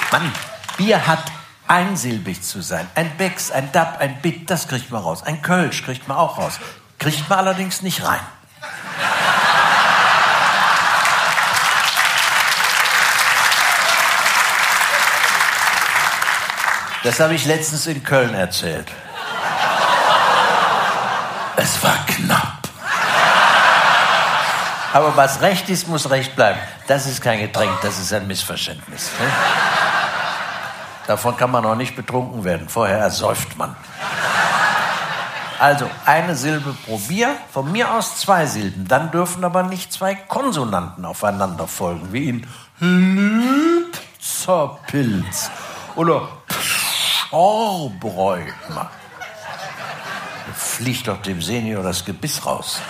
Mann, Bier hat einsilbig zu sein. Ein Becks, ein Dab, ein Bit, das kriegt man raus. Ein Kölsch kriegt man auch raus. Kriegt man allerdings nicht rein. Das habe ich letztens in Köln erzählt. Es war knapp. Aber was recht ist, muss recht bleiben. Das ist kein Getränk, das ist ein Missverständnis. Ne? Davon kann man auch nicht betrunken werden. Vorher ersäuft man. Also, eine Silbe pro Bier, von mir aus 2 Silben. Dann dürfen aber nicht 2 Konsonanten aufeinander folgen, wie in Lübzerpilz oder Pschorrbräumer. Da fliegt doch dem Senior das Gebiss raus.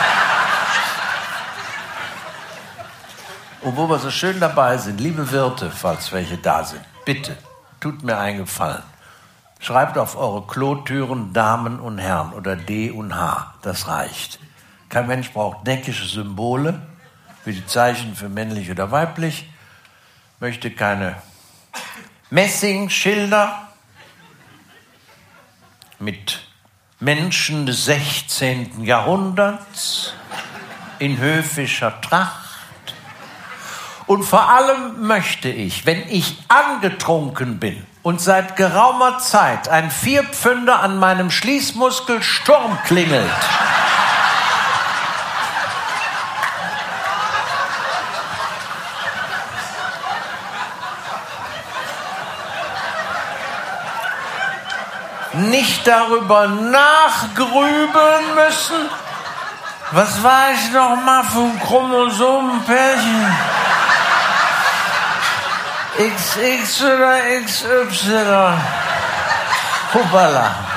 Und wo wir so schön dabei sind, liebe Wirte, falls welche da sind, bitte, tut mir einen Gefallen. Schreibt auf eure Klotüren Damen und Herren oder D und H. Das reicht. Kein Mensch braucht neckische Symbole, wie die Zeichen für männlich oder weiblich. Möchte keine Messingschilder mit Menschen des 16. Jahrhunderts in höfischer Tracht. Und vor allem möchte ich, wenn ich angetrunken bin und seit geraumer Zeit ein 4-Pfünder an meinem Schließmuskel Sturm klingelt, nicht darüber nachgrübeln müssen, was war ich noch mal für ein Chromosomenpärchen? XX oder XY. Hoppala.